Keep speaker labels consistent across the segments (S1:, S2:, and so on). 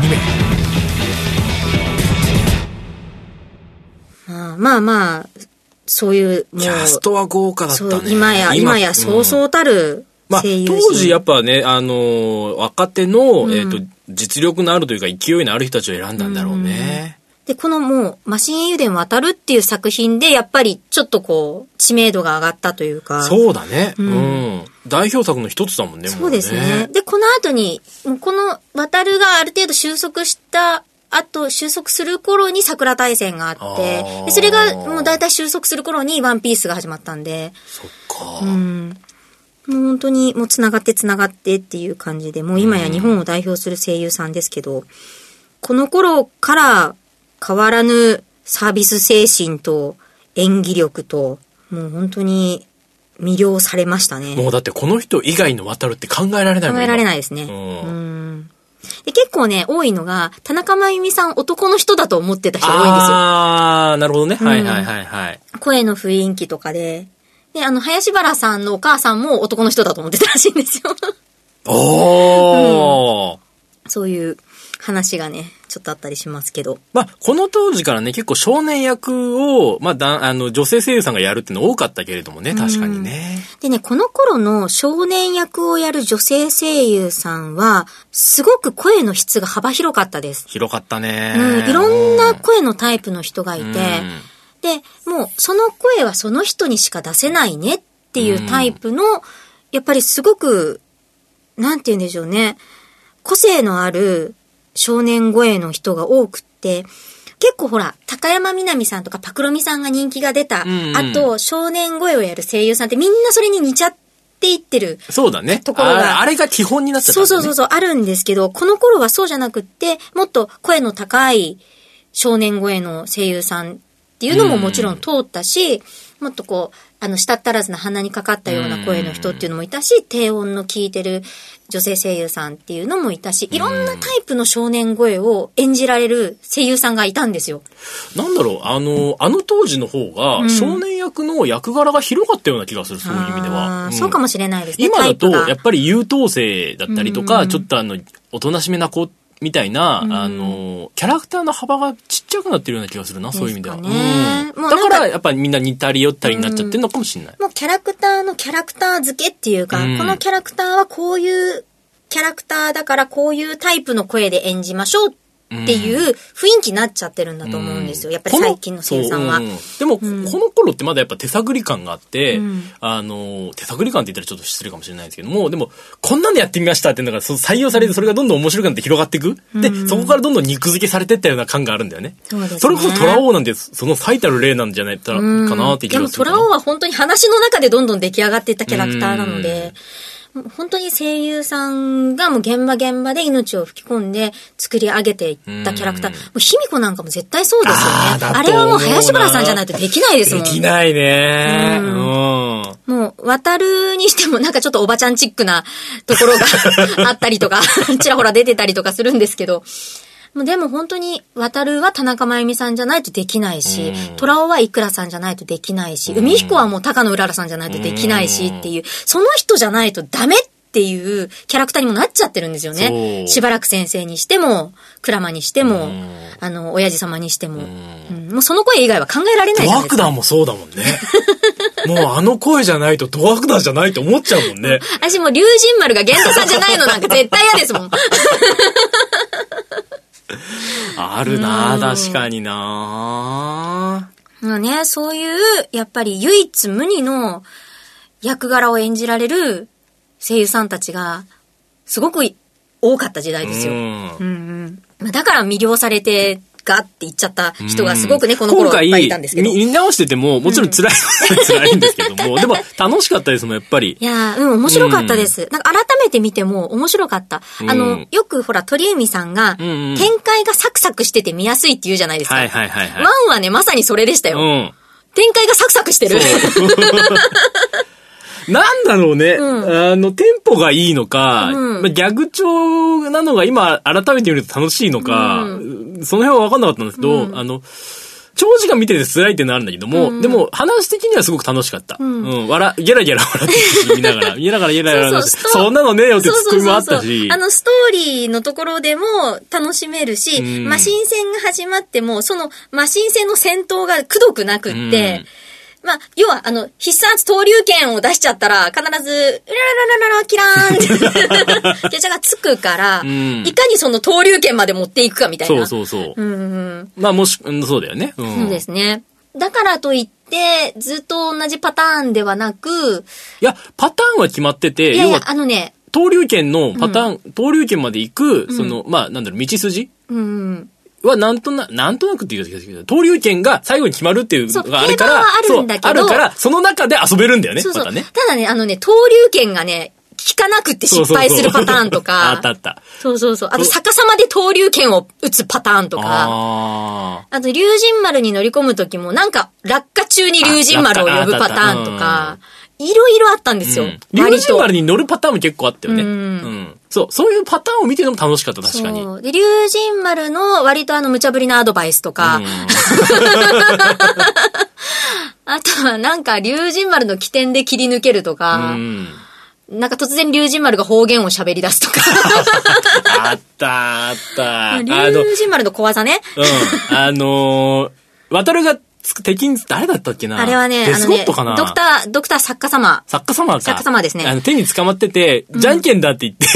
S1: ニメ。
S2: まあ、そういう、もう。
S1: キャストは豪華だったね。
S2: 今やそうそうたる声優陣。
S1: 当時やっぱね、若手の、実力のあるというか勢いのある人たちを選んだんだろうね。
S2: で、このもう、マシン英雄伝渡るっていう作品で、やっぱりちょっとこう、知名度が上がったというか。
S1: そうだね。代表作の一つだもんね、
S2: そうですね。で、この後に、この渡るがある程度収束する頃に桜大戦があって、でそれがもう大体収束する頃にワンピースが始まったんで。
S1: そっか。
S2: もう本当にもう繋がってっていう感じで、もう今や日本を代表する声優さんですけど、この頃から変わらぬサービス精神と演技力と、もう本当に魅了されましたね。
S1: もうだってこの人以外の渡るって考えられないもん。
S2: 考えられないですね。で結構ね、多いのが、田中真由美さん男の人だと思ってた人が多いんですよ。
S1: あー、なるほどね。はいはいはいはい。
S2: 声の雰囲気とかで。で、林原さんのお母さんも男の人だと思ってたらしいんですよ。そういう話がね、ちょっとあったりしますけど。
S1: この当時からね、結構少年役を、女性声優さんがやるっていうの多かったけれどもね、確かにね。
S2: でね、この頃の少年役をやる女性声優さんは、すごく声の質が幅広かったです。
S1: 広かったね。
S2: いろんな声のタイプの人がいて、で、もうその声はその人にしか出せないねっていうタイプの、やっぱりすごく、なんて言うんでしょうね、個性のある少年声の人が多くって、結構ほら、高山みなみさんとかパクロミさんが人気が出た、あと少年声をやる声優さんってみんなそれに似ちゃっていってる。
S1: そうだね。
S2: ところが。
S1: あれが基本になっちゃったんだね。
S2: そう、あるんですけど、この頃はそうじゃなくって、もっと声の高い少年声の声優さんっていうのももちろん通ったし、もっとこう、舌足らずな鼻にかかったような声の人っていうのもいたし、低音の効いてる女性声優さんっていうのもいたし、いろんなタイプの少年声を演じられる声優さんがいたんですよ。
S1: なんだろう、あの当時の方が、少年役の役柄が広かったような気がする、そういう意味では。
S2: そうかもしれないですね。
S1: 今だと、やっぱり優等生だったりとか、ちょっとおとなしめな子みたいな、キャラクターの幅がちっちゃくなってるような気がするな、そういう意味では。だから、やっぱりみんな似たり寄ったりになっちゃってるのかもしれない。
S2: もうキャラクターのキャラクター付けっていうか、このキャラクターはこういうキャラクターだからこういうタイプの声で演じましょうっていう雰囲気になっちゃってるんだと思うんですよ。やっぱり最近の声優さんは。
S1: でも、この頃ってまだやっぱ手探り感があって、手探り感って言ったらちょっと失礼かもしれないですけども、でも、こんなんでやってみましたっていうのが採用されて、それがどんどん面白くなって広がっていく。で、そこからどんどん肉付けされていったような感があるんだよね。
S2: そうですね。
S1: それこそトラオーなんて、その最たる例なんじゃないかなって気がする。
S2: でもトラオーは本当に話の中でどんどん出来上がっていったキャラクターなので、本当に声優さんがもう現場で命を吹き込んで作り上げていったキャラクター。もう卑弥呼なんかも絶対そうですよね。あれはもう林原さんじゃないとできないですもん。
S1: できないね。
S2: もう、渡るにしてもなんかちょっとおばちゃんチックなところがあったりとか、ちらほら出てたりとかするんですけど、でも本当に、渡るは田中真由美さんじゃないとできないし、虎尾はイクラさんじゃないとできないし、海彦はもう高野うららさんじゃないとできないしっていう、その人じゃないとダメっていうキャラクターにもなっちゃってるんですよね。しばらく先生にしても、クラマにしても、親父様にしても。もうその声以外は考えられないじゃないですか。
S1: ドアクダーもそうだもんね。もうあの声じゃないとドアクダーじゃないと思っちゃうもんね。
S2: 私もう龍神丸が源太さんじゃないのなんか絶対嫌ですもん。
S1: あるなぁ、確かにな
S2: ぁ。ね、そういう、やっぱり唯一無二の役柄を演じられる声優さんたちが、すごく多かった時代ですよ。だから魅了されて、ガって言っちゃった人がすごくね、この頃いっぱいいたんですけど。
S1: 見直してても、もちろん辛いんですけども、でも楽しかったですもん、やっぱり。
S2: いや面白かったです。なんか改めて見ても面白かった。よくほら、鳥海さんが、展開がサクサクしてて見やすいって言うじゃないですか。ワンはね、まさにそれでしたよ。展開がサクサクしてる。
S1: なんだろうね。テンポがいいのか、ギャグ調なのが今改めて見ると楽しいのか、その辺は分かんなかったんですけど、 長時間見てて辛いっていうのはあるんだけども、でも話的にはすごく楽しかった。ゲラゲラ笑って見ながら、ゲラゲラ笑って、そんなのねえよってツッコミもあったし。
S2: ストーリーのところでも楽しめるし、マシン戦が始まっても、そのマシン戦の戦闘がくどくなくって、要は、必殺投竜拳を出しちゃったら、必ず、うらららららキラーンって、決着がつくから、いかにその投竜拳まで持っていくかみたいな。
S1: そう。そうだよね。
S2: そうですね。だからといって、ずっと同じパターンではなく、
S1: いや、パターンは決まってて、
S2: 要は、
S1: 投竜拳のパターン、投竜拳まで行く、道筋はなんとなくって言うけど、投竜拳が最後に決まるっていうのがあるから、あるから、その中で遊べるんだよね、またね。
S2: ただね、投竜拳がね、効かなくって失敗するパターンとか。
S1: あった。
S2: そう。あと、逆さまで投竜拳を打つパターンとか。あと、龍神丸に乗り込むときも、なんか、落下中に龍神丸を呼ぶパターンとか、いろいろあったんですよ。
S1: 龍神丸に乗るパターンも結構あったよね。そういうパターンを見てるのも楽しかった、確かに。
S2: で、龍神丸の割と無茶ぶりなアドバイスとか。あとはなんか龍神丸の起点で切り抜けるとか。なんか突然龍神丸が方言を喋り出すとか。
S1: あった
S2: 龍神丸の小技ね。
S1: 渡るが敵に、誰だったっけな、
S2: あれはね、
S1: デスゴットかな、
S2: ドクター作家様。
S1: 作家様か。
S2: 作家様ですね。
S1: 手に捕まってて、じゃんけんだって言って。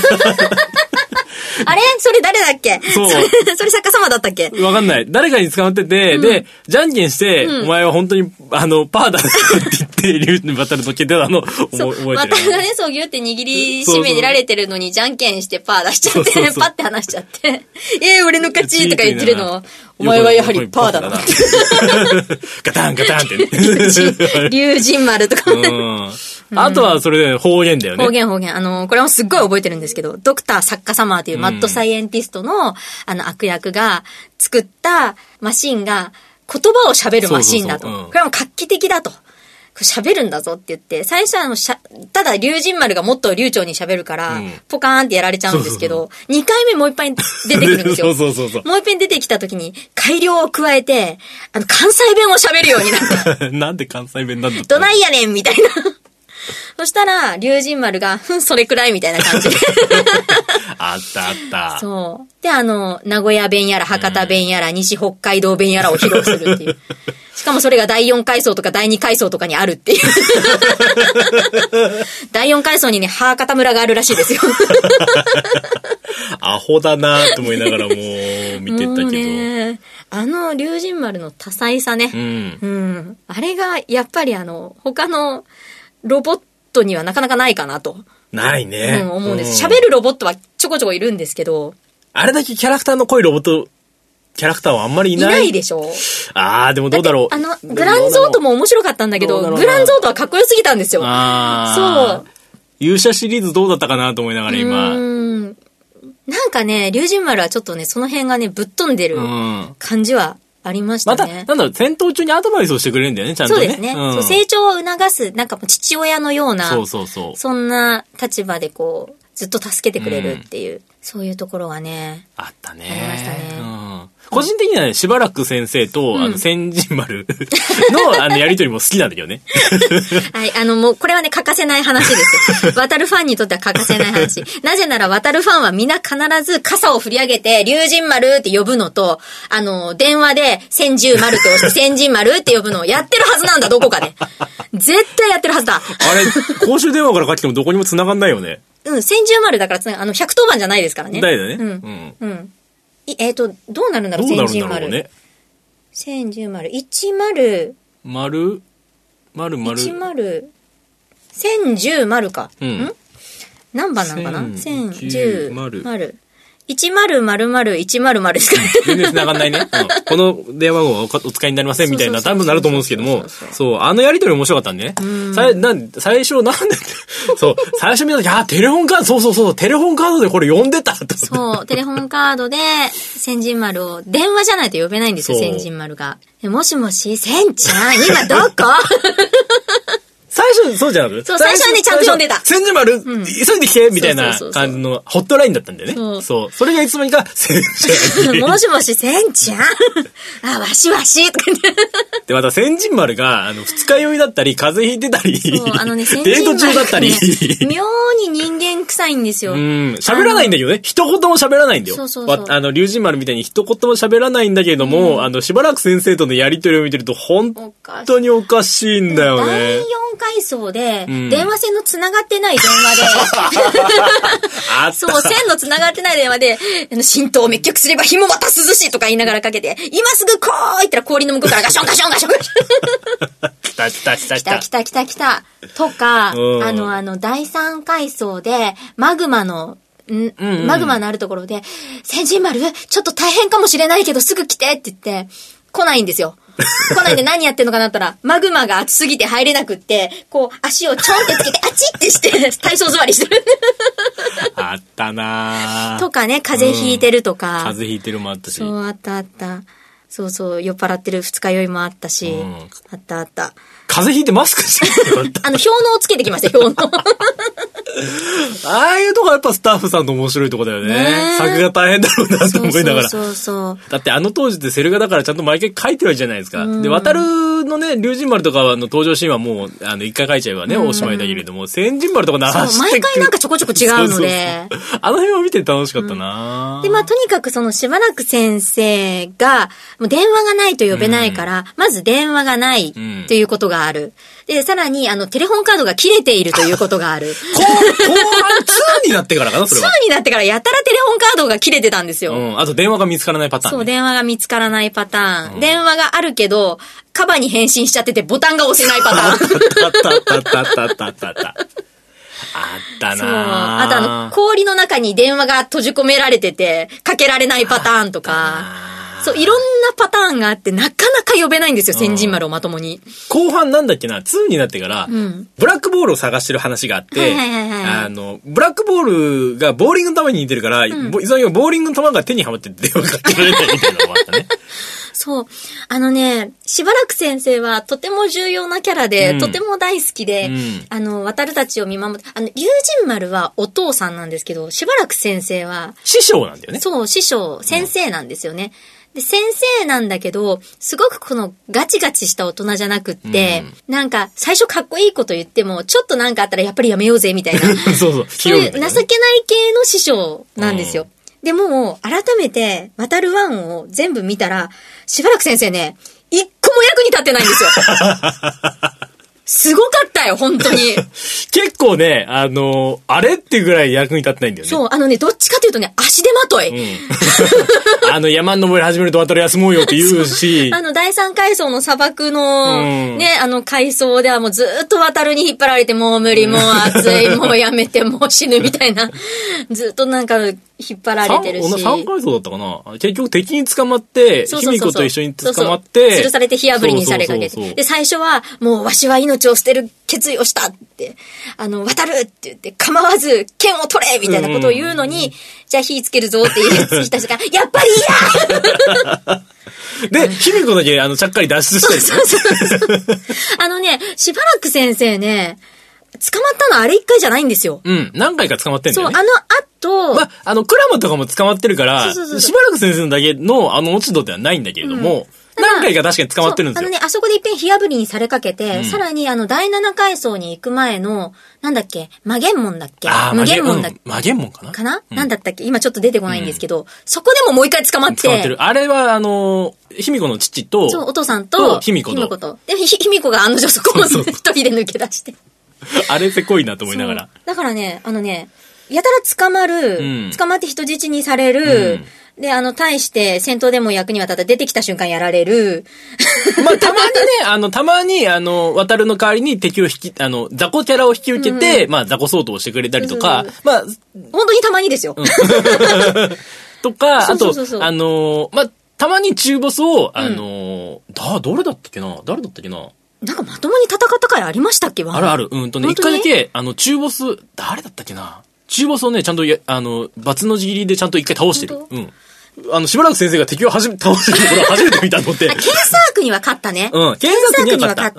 S2: あれそれ誰だっけそれ作家様だったっけ
S1: わかんない。誰かに捕まってて、で、じゃんけんして、お前は本当に、パーだって言って、竜にバトルのけてたの、覚えてる。
S2: バトルがね、そうギュって握り締められてるのに、じゃんけんしてパー出しちゃって、パッて離しちゃって、俺の勝ちとか言ってるのを、お前はやはりパーだなって。
S1: ガタンガタンって。
S2: 龍神丸とか。
S1: あとはそれで方言だよね。
S2: 方言。これもすっごい覚えてるんですけど、ドクター作家様っていうマッドサイエンティストの、悪役が作ったマシンが言葉を喋るマシンだと。これはもう画期的だと。喋るんだぞって言って、最初はただ龍神丸がもっと流暢に喋るから、ポカーンってやられちゃうんですけど、2回目もう一回出てくるんですよ。もう一遍出てきた時に改良を加えて、関西弁を喋るようになった。
S1: なんで関西弁なんだった
S2: どないやねんみたいな。そしたら、龍神丸が、それくらいみたいな感じで。
S1: あった。
S2: そう。で、名古屋弁やら、博多弁やら、西北海道弁やらを披露するっていう。しかもそれが第4階層とか第2階層とかにあるっていう。第4階層にね、博多村があるらしいですよ。
S1: アホだなと思いながらもう見てたけ
S2: ど。龍神丸の多彩さね。あれが、やっぱり他の、ロボットにはなかなかないかなと。
S1: ないね。
S2: 思うんです。喋るロボットはちょこちょこいるんですけど。
S1: あれだけキャラクターの濃いロボット、キャラクターはあんまりいない。
S2: いないでしょ。
S1: でもどうだろ
S2: う。グランゾートも面白かったんだけど、グランゾートはかっこよすぎたんですよ。そう。
S1: 勇者シリーズどうだったかなと思いながら今。
S2: なんかね、龍神丸はちょっとね、その辺がね、ぶっ飛んでる感じは、ありましたね。
S1: また、戦闘中にアドバイスをしてくれるんだよね、ちゃんとね。
S2: そうですね。成長を促す、なんかもう父親のような、そんな立場でこう、ずっと助けてくれるっていう、そういうところがね。
S1: あったね。
S2: ありましたね。
S1: 個人的にはね、しばらく先生と、千人丸の、やりとりも好きなんだけどね。
S2: はい、もう、これはね、欠かせない話です。渡るファンにとっては欠かせない話。なぜなら、渡るファンはみんな必ず傘を振り上げて、龍神丸って呼ぶのと、電話で、千十丸って押して、千人丸って呼ぶのをやってるはずなんだ、どこかで。絶対やってるはずだ。
S1: あれ、公衆電話からかけてもどこにも繋がんないよね。
S2: 千十丸だから110番じゃないですからね。
S1: だよね。
S2: どうなるんだろう、千十丸。ね。千十丸。10。
S1: 丸。
S2: 10。千十丸か。何番なのかな？千十丸。10001010ですかね。
S1: 全然繋がんないね。この電話番号はお使いになりませんみたいな多分なると思うんですけども、そう、やりとり面白かったんでね。最初最初見たとき、テレホンカード、そう、テレホンカードでこれ呼んでたと。
S2: そう、テレホンカードで、千人丸を、電話じゃないと呼べないんですよ、千人丸が。もしもし、千ちゃん、今どこ
S1: 最初、そうじゃなくて。
S2: そう、最初はね、ちゃんと読んでた。
S1: 千住丸、急いで聞けみたいな感じのホットラインだったんだよね。そう。それがいつの間にか、千住丸。
S2: もしもし、千ちゃんあ、わしわしとか言って。
S1: で、また千人丸が、二日酔いだったり、風邪ひいてたり、デート中だったり。
S2: 妙に人間臭いんですよ。
S1: 喋らないんだけどね。一言も喋らないんだよ。龍神丸みたいに一言も喋らないんだけれども、しばらく先生とのやりとりを見てると、本当におかしいんだよね。
S2: 第4階層で、電話線の繋がってない電話で、そう、線の繋がってない電話で、浸透を滅却すれば火もまた涼しいとか言いながらかけて、今すぐ来いって言ったら氷の向こうからガションガションガションガション。来た来た来た来た。来た来た来た。とか、第3階層で、マグマのあるところで、千人丸、ちょっと大変かもしれないけどすぐ来てって言って、来ないんですよ。来ないで何やってんのかなったら、マグマが熱すぎて入れなくって、こう、足をちょんってつけて、あちってして、体操座りしてる。
S1: あったなぁ。
S2: とかね、風邪ひいてるとか。
S1: 風邪ひいてるもあったし。
S2: そう、あったあった。そうそう、酔っ払ってる二日酔いもあったし。あったあった。
S1: 風邪ひいてマスクしてる
S2: 氷のをつけてきましたよ、氷の。
S1: ああいうとこやっぱスタッフさんの面白いとこだよね。作画大変だろうなと思いながら。
S2: そう。
S1: だって当時ってセル画だからちゃんと毎回書いてるわけじゃないですか。で、渡るのね、龍神丸とかの登場シーンはもう、一回書いちゃえばね、おしまいだけれども、千人丸とか流して
S2: 毎回なんかちょこちょこ違うので。
S1: あの辺を見て楽しかったな
S2: で、とにかくしばらく先生が、もう電話がないと呼べないから、まず電話がないということがある。で、さらに、テレホンカードが切れているということがある。
S1: 後半2になってからかな、それは。
S2: 2になってからやたらテレホンカードが切れてたんですよ。
S1: あと電話が見つからないパターン、ね。
S2: そう、電話が見つからないパターン。電話があるけど、カバに返信しちゃっててボタンが押せないパターン。
S1: あったな
S2: そう。あと氷の中に電話が閉じ込められてて、かけられないパターンとか。そう、いろんなパターンがあって、なかなか呼べないんですよ、千人丸をまともに。
S1: 後半なんだっけな、2になってから、ブラックボールを探してる話があって、ブラックボールがボーリングの球に似てるから、ボーリングの球が手にはまって電話かけられないみたいなのがあったね。
S2: そう。しばらく先生はとても重要なキャラで、とても大好きで、渡るたちを見守って、龍神丸はお父さんなんですけど、しばらく先生は、
S1: 師匠なんだよね。
S2: そう、師匠、先生なんですよね。で、先生なんだけど、すごくガチガチした大人じゃなくって、なんか、最初かっこいいこと言っても、ちょっとなんかあったらやっぱりやめようぜ、みたいな。そういう情けない系の師匠なんですよ。でも、改めて、渡るワンを全部見たら、しばらく先生ね、一個も役に立ってないんですよ。すごかったよ、本当に。
S1: 結構ね、あれっていうぐらい役に立ってないんだよね。
S2: そう、どっちかというとね、足手まとい。
S1: 山登り始めると渡る休もうよって言うし。
S2: 第三階層の砂漠の、ね、階層ではもうずっと渡るに引っ張られて、もう無理、もう暑い、もうやめて、もう死ぬみたいな。ずっとなんか、引っ張られてるし。
S1: 3階層だったかな。結局敵に捕まって、卑弥呼と一緒に捕まって、
S2: 吊るされて火あぶりにされかけて。で、最初は、もうわしは命を捨てる決意をしたって、渡るって言って、構わず、剣を取れみたいなことを言うのに、じゃあ火つけるぞって言い出した時間、やっぱり嫌
S1: で、卑弥呼だけ、ちゃっかり脱出したりね。
S2: しばらく先生ね、捕まったのあれ一回じゃないんですよ。
S1: 何回か捕まってんだよね。
S2: そう、
S1: クラマとかも捕まってるから、しばらく先生のだけの落ち度ではないんだけれども、何回か確かに捕まってるんですよ。
S2: あそこでいっぺん火あぶりにされかけて、さらに第7階層に行く前の、なんだっけ、魔元門だっけ、無限門だっけ、
S1: 魔元門かな
S2: なんだったっけ、今ちょっと出てこないんですけど、そこでももう一回捕まって。
S1: 捕まってる。あれは卑弥呼の父と、
S2: そう、お父さんと、
S1: 卑弥呼
S2: と。で、卑弥呼が案の定そこを一人で抜け出して。
S1: あれせこいなと思いながら。
S2: だからね、やたら捕まって人質にされる、で、対して戦闘でも役に渡った出てきた瞬間やられる。
S1: たまに渡るの代わりに敵を雑魚キャラを引き受けて、雑魚相当をしてくれたりとか、
S2: 本当にたまにですよ。
S1: とか、あと、たまに中ボスを、どれだったっけな誰だったっけな
S2: なんかまともに戦った回ありましたっけ
S1: あるある。一回だけ、中ボス、誰だったっけな中ボスをね、ちゃんと、バツの字切りでちゃんと一回倒してる。しばらく先生が敵を倒してるところを初めて見たのって。
S2: ケンサークには勝ったね。
S1: ケンサークには勝った。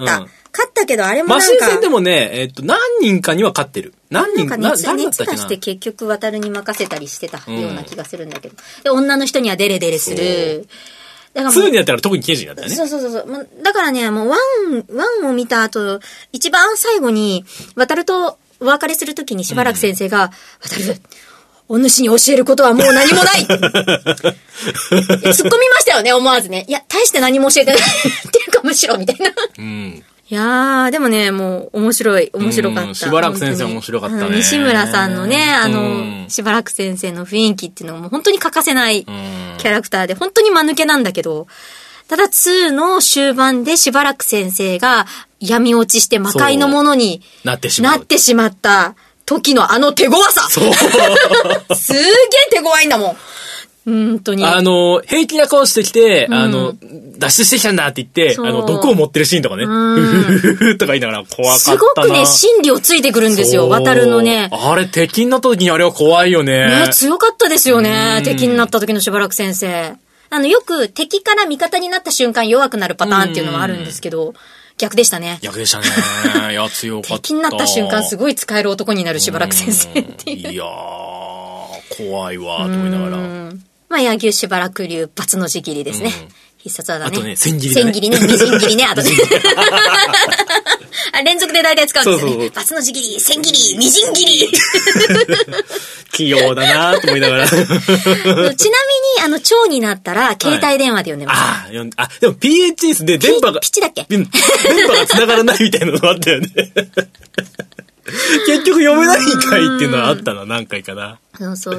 S2: 勝ったけど、あれもなんか。
S1: マシン戦でもね、何人かには勝ってる。何人か、
S2: 熱出して結局渡るに任せたりしてたような気がするんだけど。で、女の人にはデレデレする。
S1: だから2になったら特に刑事になったよね。
S2: そう。だからね、もう1を見た後、一番最後に、渡るとお別れするときにしばらく先生が、渡る、お主に教えることはもう何もない突っ込みましたよね、思わずね。いや、大して何も教えてないっていうかむしろ、みたいな。いやー、でもね、もう面白かった。
S1: しばらく先生面白かったね。
S2: 西村さんのね、しばらく先生の雰囲気っていうのも本当に欠かせないキャラクターで、本当に間抜けなんだけど、ただ2の終盤でしばらく先生が闇落ちして魔界のものになってしまった時のあの手強さすげえ手強いんだもん。本当に。
S1: 平気な顔してきて、脱出してきたんだって言って、毒を持ってるシーンとかね、とか言いながら怖かったな。
S2: すごくね、心理をついてくるんですよ、渡るのね。
S1: あれ、敵になった時にあれは怖いよね。
S2: ね、強かったですよね、敵になった時のしばらく先生。よく敵から味方になった瞬間弱くなるパターンっていうのはあるんですけど、逆でしたね。
S1: 逆でしたね。いや、強かった。
S2: 敵になった瞬間すごい使える男になるしばらく先生っていう。
S1: いやー、怖いわ、と思いながら。
S2: まあ、野球しばらく流、バツの字切りですね。必殺技ね。
S1: あとね、千切りね。
S2: 千切りね、みじん切りね、あとね。連続で大体使うんですよね。バツの字切り、千切り、みじん切り。
S1: 器用だなと思いながら。ちな
S2: みに、蝶になったら、携帯電話で呼んでま
S1: した。でも PHS で電波が。
S2: ピチだっけ？
S1: 電波が繋がらないみたいなのがあったよね。結局読めないんかいっていうのはあったな、何回かな。
S2: そう。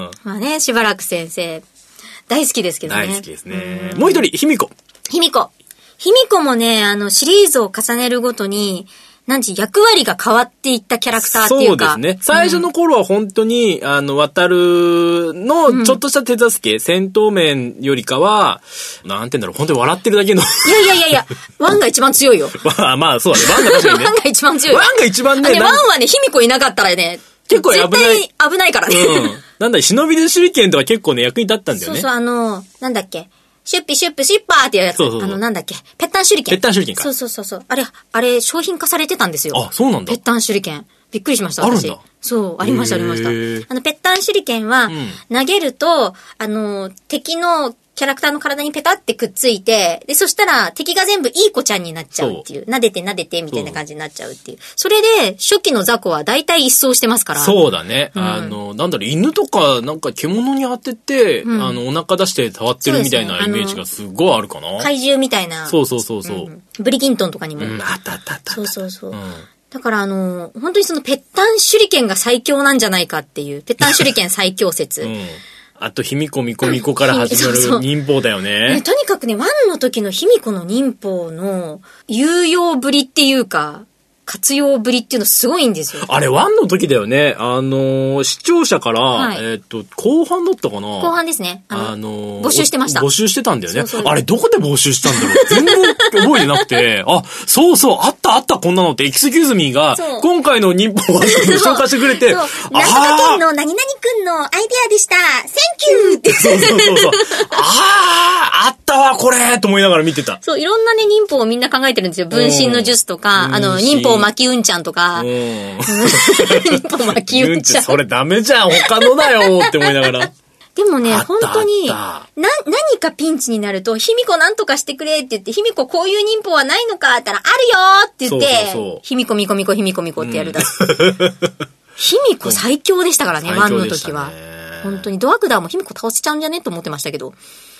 S2: まあね、しばらく先生、大好きですけどね。
S1: 大好きですね。もう一人、卑弥呼。
S2: 卑弥呼もね、シリーズを重ねるごとに、役割が変わっていったキャラクターっていうか。
S1: そうですね。最初の頃は本当に、渡るのちょっとした手助け、戦闘面よりかは、なんて言うんだろう、本当に笑ってるだけの。
S2: いや、ワンが一番強いよ。
S1: まあ、そうだね。ワンが確かにね。
S2: ワンが一番強い。
S1: ワンが一番ね。
S2: ワンはね、卑弥呼いなかったらね、
S1: 結構危ない。
S2: 絶対危ないからね。
S1: なんだ、忍びで手裏剣とか結構ね、役に立ったんだよね。
S2: そう、なんだっけ。シュッパーっていうやつ。なんだっけ。ペッタン手裏剣。
S1: ペッタン手裏剣か。
S2: そう。あれ、商品化されてたんですよ。
S1: あ、そうなんだ。
S2: ペッタン手裏剣。びっくりしました、私。
S1: あるんだ。
S2: そう、ありました。ペッタン手裏剣は、投げると、敵のキャラクターの体にペタってくっついて、で、そしたら敵が全部いい子ちゃんになっちゃうっていう。撫でてみたいな感じになっちゃうっていう。それで、初期の雑魚は大体一掃してますから。
S1: そうだね。犬とかなんか獣に当てて、お腹出して触ってるみたいなイメージがすごいあるかな。
S2: 怪獣みたいな。
S1: そう。
S2: ブリキントンとかにも。
S1: あった。
S2: そう。だから本当にそのペッタン手裏剣が最強なんじゃないかっていう、ペッタン手裏剣最強説。
S1: あと、卑弥呼、みこみこから始まる忍法だよね。
S2: とにかくね、1の時の卑弥呼の忍法の有用ぶりっていうか、活用ぶりっていうのすごいんですよ。
S1: あれ、1の時だよね。視聴者から、後半だったかな？
S2: 後半ですね。募集してました。
S1: 募集してたんだよね。あれ、どこで募集したんだろう全然覚えてなくて、そう、あった、こんなのって、エキスキューズミーが、今回の忍法を紹介してくれて、
S2: なんとか県の何々くんのアイデアでした。センキューって。
S1: そう。あったわ、これと思いながら見てた。
S2: そう、いろんなね、忍法をみんな考えてるんですよ。分身の術とか、忍法巻きうんちゃんとか。忍法巻きうんちゃん。
S1: それダメじゃん、他のだよって思いながら。
S2: でもね、本当に、何かピンチになると、卑弥呼なんとかしてくれって言って、卑弥呼こういう忍法はないのかって言ったら、あるよって言って、卑弥呼みこみこってやるだ。卑弥呼最強でしたからね、1の時は。本当にドアクダーも卑弥呼倒せちゃうんじゃねと思ってましたけど。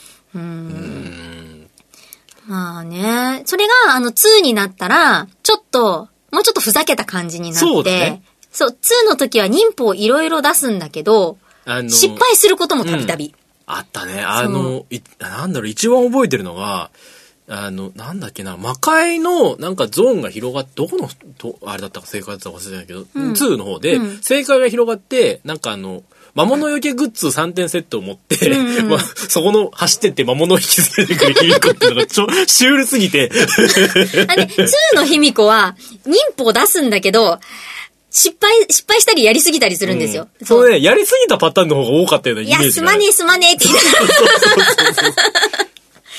S2: まあね。それが、2になったら、もうちょっとふざけた感じになって、そうだね。そう、2の時は忍法いろいろ出すんだけど、失敗することもたびたび。
S1: あったね。一番覚えてるのが、なんだっけな、魔界のなんかゾーンが広がって、どこの、あれだったか正解だったか忘れたけど、2の方で、正解が広がって、なんか魔物よけグッズ3点セットを持って、そこの走ってって魔物を引き連れてくる卑弥呼っていうのがシュールすぎて。
S2: 2の卑弥呼は、忍法出すんだけど、失敗したりやりすぎたりするんですよ。
S1: そうね、やりすぎたパターンの方が多かったようなイメージ。
S2: すまねえって言いながら。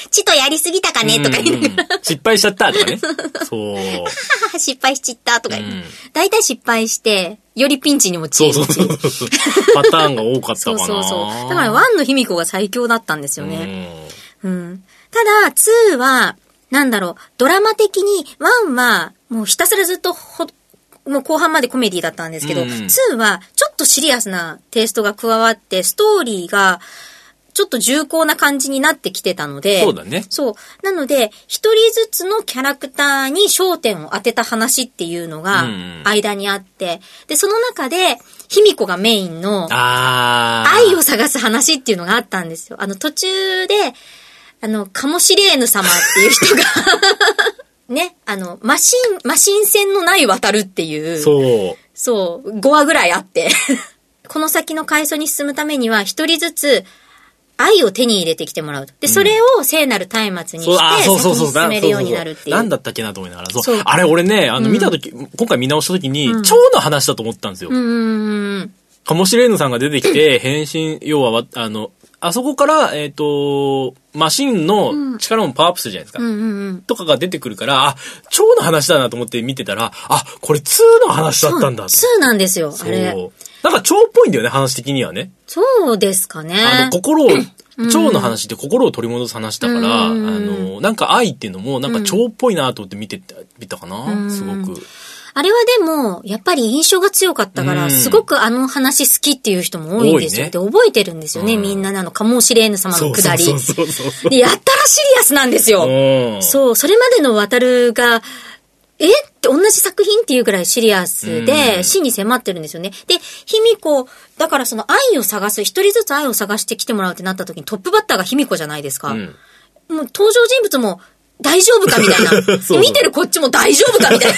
S2: ちとやりすぎたかねとか言いながら。
S1: 失敗しちゃったとかね。そう。
S2: 失敗しちったとか言って。大体失敗して、よりピンチに陥る。
S1: そう。パターンが多かったかな。
S2: そう。だから1の卑弥呼が最強だったんですよね。ただ、2は、ドラマ的に、1は、もうひたすらずっともう後半までコメディだったんですけど、2はちょっとシリアスなテイストが加わって、ストーリーがちょっと重厚な感じになってきてたので、
S1: そうだね。
S2: そう。なので、一人ずつのキャラクターに焦点を当てた話っていうのが間にあって、で、その中で、卑弥呼がメインの愛を探す話っていうのがあったんですよ。途中で、カモシレーヌ様っていう人が、ね、マシン線のない渡るっていう。そう、5話ぐらいあって。この先の階層に進むためには、一人ずつ、愛を手に入れてきてもらうと。で、それを聖なる松明にして、先に進めるようになるっていう。
S1: なんだったっけなと思いながら。そう。あれ、俺ね、見たとき、今回見直したときに、蝶の話だと思ったんですよ。カモシレーヌさんが出てきて、変身、要は、あそこから、マシンの力もパワーアップするじゃないですか。とかが出てくるから、蝶の話だなと思って見てたら、これ2の話だったんだと。
S2: 2なんですよ、あれ。
S1: なんか蝶っぽいんだよね、話的にはね。
S2: そうですかね。
S1: 蝶の話って心を取り戻す話だから、なんか愛っていうのも、なんか蝶っぽいなと思って見たかな、すごく。
S2: あれはでも、やっぱり印象が強かったから、すごく話好きっていう人も多いんですよ。で、覚えてるんですよね、みんなカモシレーヌ様のくだり。で、やったらシリアスなんですよ。そう、それまでの渡るが、って同じ作品っていうぐらいシリアスで、死に迫ってるんですよね。で、卑弥呼、だからその愛を探す、一人ずつ愛を探してきてもらうってなった時にトップバッターが卑弥呼じゃないですか。もう登場人物も、大丈夫かみたいな。見てるこっちも大丈夫かみたい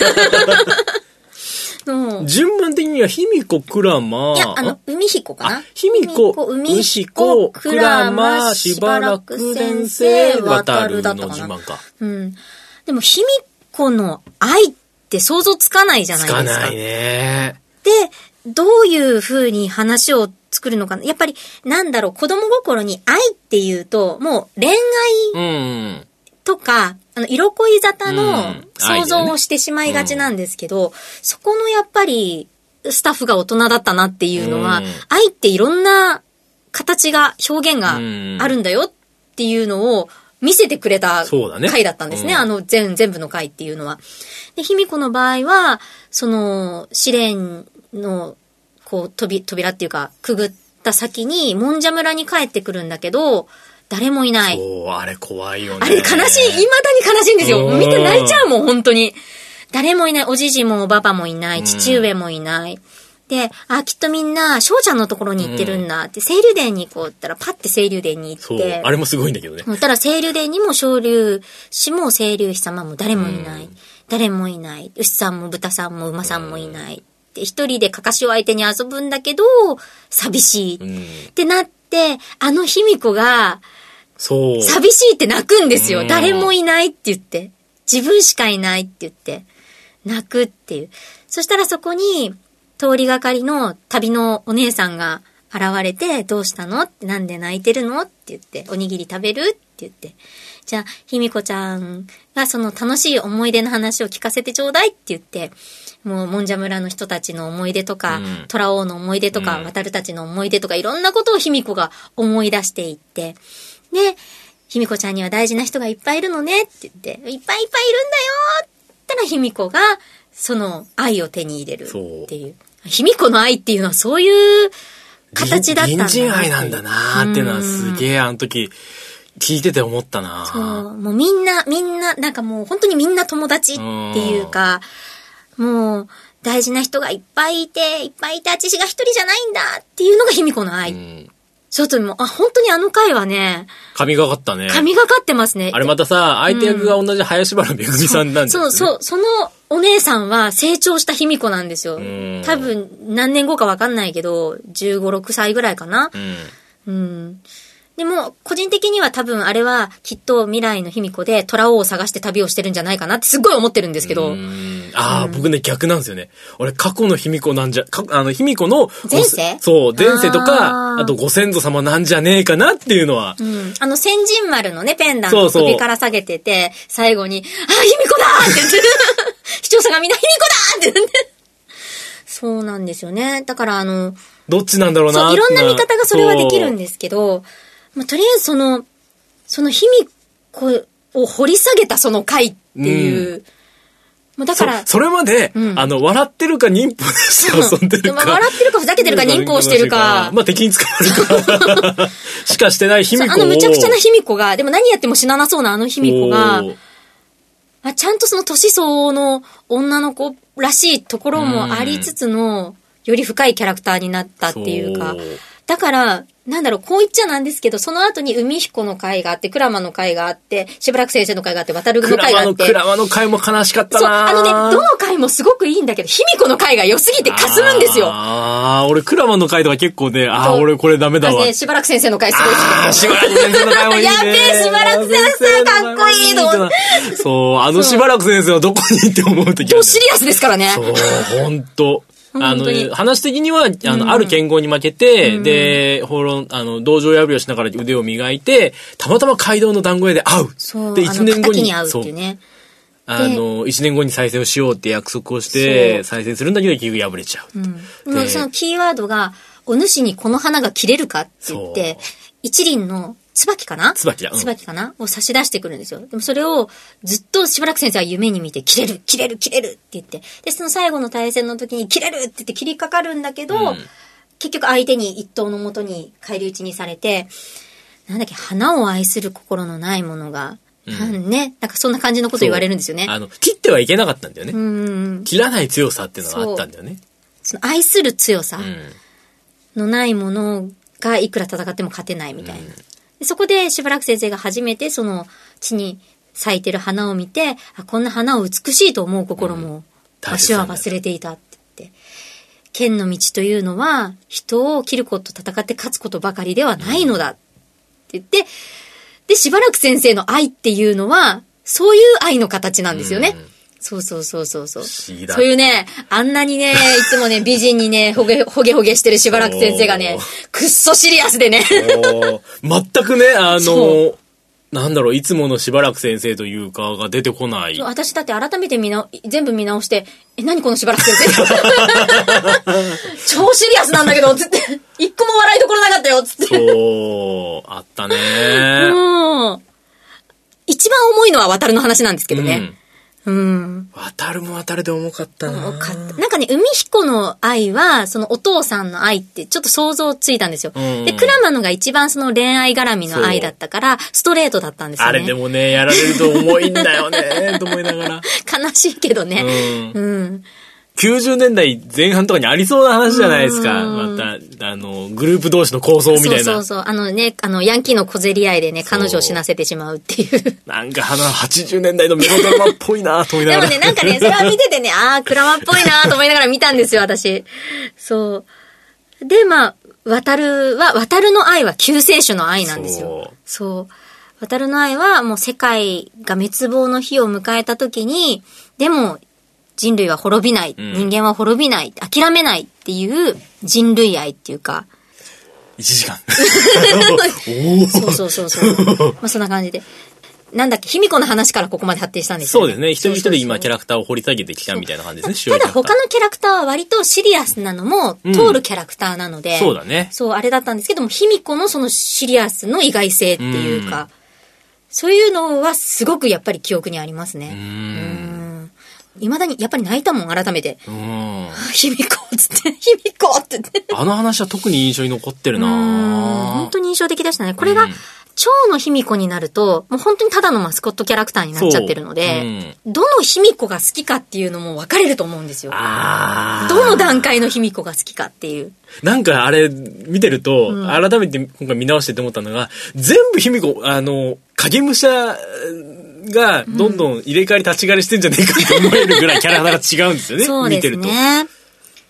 S2: な。
S1: 順番的には卑弥呼、鞍馬。
S2: いや、海彦かな。
S1: 卑弥呼、海彦、鞍馬、しばらく先生、渡るの順番か。
S2: でも卑弥呼の愛って想像つかないじゃないですか。
S1: つかないね。
S2: で、どういう風に話を作るのかな。やっぱり、子供心に愛っていうと、もう恋愛、とか、色恋沙汰の想像をしてしまいがちなんですけど、そこのやっぱりスタッフが大人だったなっていうのは、愛っていろんな形が、表現があるんだよっていうのを見せてくれた回だったんですね。全部の回っていうのは。で、卑弥呼の場合は、その試練の扉っていうか、くぐった先に、もんじゃ村に帰ってくるんだけど、誰もいない。
S1: あれ怖いよね。
S2: あれ悲しい。未だに悲しいんですよ。見て泣いちゃうもん、本当に。誰もいない。おじじもおばばもいない。父上もいない。で、きっとみんな、翔ちゃんのところに行ってるんだって、清流殿に行ったら、パッて清流殿に行って。
S1: あれもすごいんだけどね。
S2: たら清流殿にも昇龍氏も清流妃様も誰もいない。誰もいない。牛さんも豚さんも馬さんもいない。で、一人でかかしを相手に遊ぶんだけど、寂しい。ってなって、卑弥呼が、寂しいって泣くんですよ。誰もいないって言って。自分しかいないって言って。泣くっていう。そしたらそこに、通りがかりの旅のお姉さんが現れて、どうしたのって、なんで泣いてるのって言って、おにぎり食べるって言って。じゃあ、卑弥呼ちゃんがその楽しい思い出の話を聞かせてちょうだいって言って、もう、もんじゃ村の人たちの思い出とか、虎王の思い出とか、渡るたちの思い出とか、いろんなことを卑弥呼が思い出していって、で、卑弥呼ちゃんには大事な人がいっぱいいるのねって言って、いっぱいいっぱいいるんだよって言ったら卑弥呼が、その愛を手に入れるっていう。卑弥呼の愛っていうのはそういう形だったんだな。
S1: 隣人愛なんだなーっていうのはすげえあの時聞いてて思ったな。
S2: そう。もうみんな、なんかもう本当にみんな友達っていうか、もう大事な人がいっぱいいて、私が一人じゃないんだっていうのが卑弥呼の愛。ちょっともう、本当にあの回はね。
S1: 神がかったね。
S2: 神がかってますね。
S1: あれまたさ、相手役が同じ林原めぐみさんなんですよね。
S2: そのお姉さんは成長した卑弥呼なんですよ。多分何年後かわかんないけど、15、6歳ぐらいかな。 でも、個人的には多分あれはきっと未来の卑弥呼で虎王を探して旅をしてるんじゃないかなってすっごい思ってるんですけど。
S1: 僕ね、逆なんですよね。俺、過去の卑弥呼なんじゃ、卑弥呼の、
S2: 前世
S1: そう、前世とか、あとご先祖様なんじゃねえかなっていうのは。
S2: 千人丸のね、ペンダントを首から下げてて、最後に、卑弥呼だーって言って、視聴者がみんな卑弥呼だーって言って。そうなんですよね。だから
S1: どっちなんだろうな。
S2: そう、いろんな見方がそれはできるんですけど、とりあえずその卑弥呼を掘り下げたその回っていう、だから
S1: それまで、笑ってるか忍法して遊んでるか。
S2: 笑ってるかふざけてるか忍法してるか。
S1: 敵に捕まるか。しかしてない卑弥呼を。
S2: むちゃくちゃな卑弥呼が、でも何やっても死ななそうな卑弥呼が、ちゃんとその年相応の女の子らしいところもありつつの、より深いキャラクターになったっていうか、だから、こう言っちゃなんですけど、その後に海彦の回があって、鞍馬の回があって、しばらく先生の回があって、渡るの回があって。
S1: 鞍馬の回も悲しかったな。
S2: そう、どの回もすごくいいんだけど、卑弥呼の回が良すぎてかすむんですよ。
S1: 俺、鞍馬の回とか結構ね、俺これダメだわ。
S2: しばらく先生の回すごい好き。
S1: しばらく先生の回もいいね。
S2: やべえ、しばらく先生かっこいいの。
S1: そう、しばらく先生はどこにって思うとき
S2: 今日シリアスですからね。
S1: そう、ほんと。話的には、ある剣豪に負けて、で、道場破りをしながら腕を磨いて、たまたま街道の団子屋で会う。
S2: そう。
S1: で、1年後に
S2: 会うっていうね。
S1: 1年後に再戦をしようって約束をして、再戦するんだけど、結局破れちゃう。
S2: そのキーワードが、お主にこの花が切れるかって言って、一輪の椿かな
S1: 椿
S2: かなを差し出してくるんですよ。でもそれをずっとしばらく先生は夢に見て、切れるって言って。で、その最後の対戦の時に切れるって言って切りかかるんだけど、結局相手に一刀のもとに返り討ちにされて、花を愛する心のないものが、そんな感じのこと言われるんですよね。
S1: 切ってはいけなかったんだよね。切らない強さっていうのがあったんだよね。
S2: その愛する強さのないものがいくら戦っても勝てないみたいな。そこでしばらく先生が初めてその地に咲いてる花を見て、こんな花を美しいと思う心もわしは忘れていたって言って。剣の道というのは人を切ること戦って勝つことばかりではないのだって言って、で、しばらく先生の愛っていうのはそういう愛の形なんですよね。そう。そういうね、あんなにね、いつもね、美人にね、ほげしてるしばらく先生がね、くっそシリアスでね。
S1: 全くね、いつものしばらく先生というかが出てこない。
S2: 私だって改めて全部見直して、何このしばらく先生超シリアスなんだけど、つって。一個も笑いどころなかったよ、つって。
S1: そう、あったね。
S2: 一番重いのは渡るの話なんですけどね。
S1: 渡るも渡るで重かったな。
S2: 海彦の愛は、そのお父さんの愛ってちょっと想像ついたんですよ。で、鞍馬のが一番その恋愛絡みの愛だったから、ストレートだったんですよね。
S1: あれでもね、やられると重いんだよね、と思いながら。
S2: 悲しいけどね。
S1: 90年代前半とかにありそうな話じゃないですか。また、グループ同士の構想みたいな。
S2: そう。ヤンキーの小競り合いでね、彼女を死なせてしまうっていう。
S1: 80年代のメロドラマっぽいなと思いながら。
S2: でもね、それは見ててね、クラマっぽいなと思いながら見たんですよ、私。そう。で、渡るの愛は救世主の愛なんですよ。そう。渡るの愛はもう世界が滅亡の日を迎えた時に、でも、人類は滅びない、人間は滅びない、諦めないっていう人類愛っていうか。
S1: 1時間。
S2: そう。そんな感じで。卑弥呼の話からここまで発展したんですよね。
S1: そうですね。一人一人今キャラクターを掘り下げてきたみたいな感じですね。
S2: ただ他のキャラクターは割とシリアスなのも通るキャラクターなので。
S1: そうだね。
S2: そう、あれだったんですけども、卑弥呼のそのシリアスの意外性っていうか、そういうのはすごくやっぱり記憶にありますね。未だにやっぱり泣いたもん、改めて。卑弥呼つって、卑弥呼って言って。
S1: あの話は特に印象に残ってるな
S2: 本当に印象的でしたね。これが、蝶の卑弥呼になると、もう本当にただのマスコットキャラクターになっちゃってるので、どの卑弥呼が好きかっていうのも分かれると思うんですよ。どの段階の卑弥呼が好きかっていう。
S1: あれ、見てると、改めて今回見直してて思ったのが、全部卑弥呼、影武者、がどんどん入れ替わり立ち替わりしてんじゃねえかって思えるぐらいキャラが違うんですよね。
S2: そうですね。
S1: 見てると。
S2: 多分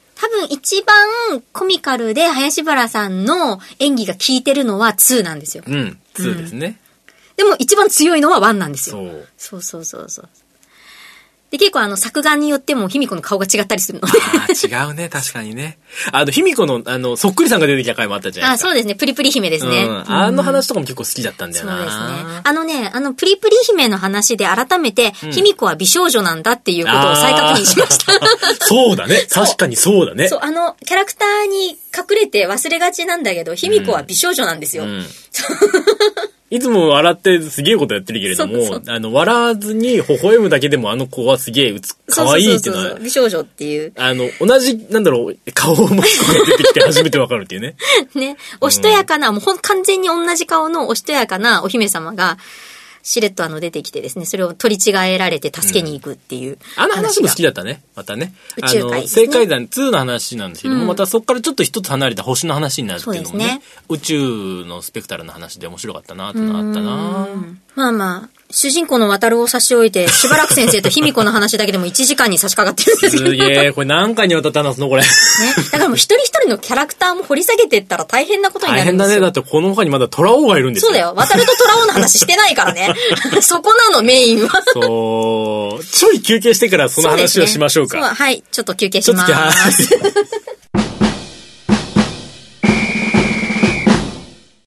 S2: 一番コミカルで林原さんの演技が効いてるのは2なんですよ。
S1: うん、2ですね。
S2: でも一番強いのは1なんですよ。
S1: そう。
S2: そう。で、結構作画によっても卑弥呼の顔が違ったりするので。
S1: 違うね、確かにね。卑弥呼の、そっくりさんが出てきた回もあったじゃないですか。
S2: そうですね。プリプリ姫ですね。
S1: あの話とかも結構好きだったんだよな。
S2: そうですね。プリプリ姫の話で改めて、卑弥呼は美少女なんだっていうことを再確認しました。
S1: そうだね。確かにそうだね。
S2: そう、キャラクターに隠れて忘れがちなんだけど、卑弥呼は美少女なんですよ。
S1: いつも笑ってすげえことやってるけれども、笑わずに微笑むだけでも子はすげえ可愛いっていうのは。
S2: 美少女っていう。
S1: 同じ、顔を持つ子が出てきて初めてわかるっていうね。
S2: ね。おしとやかな、もう完全に同じ顔のおしとやかなお姫様が、しれっと出てきてですね、それを取り違えられて助けに行くっていう。
S1: 話も好きだったね。またね。
S2: 宇宙海ですね。
S1: 星海山2の話なんですけども、またそこからちょっと一つ離れた星の話になるっていうのもね。宇宙のスペクタルの話で面白かったなってのがあったな。
S2: まあ、主人公の渡るを差し置いて、しばらく先生と卑弥呼の話だけでも1時間に差し掛かってるんですけど。
S1: すげえ、これ何回にわたって話すのこれ。ね。
S2: だからもう一人一人のキャラクターも掘り下げていったら大変なことになるんですよ。
S1: 大変だね。だってこの他にまだトラオがいるんですよ。
S2: そうだよ。渡るとトラオの話してないからね。そこなの、メインは。
S1: そう。ちょい休憩してからその話をしましょうか。
S2: はい。ちょっと休憩します。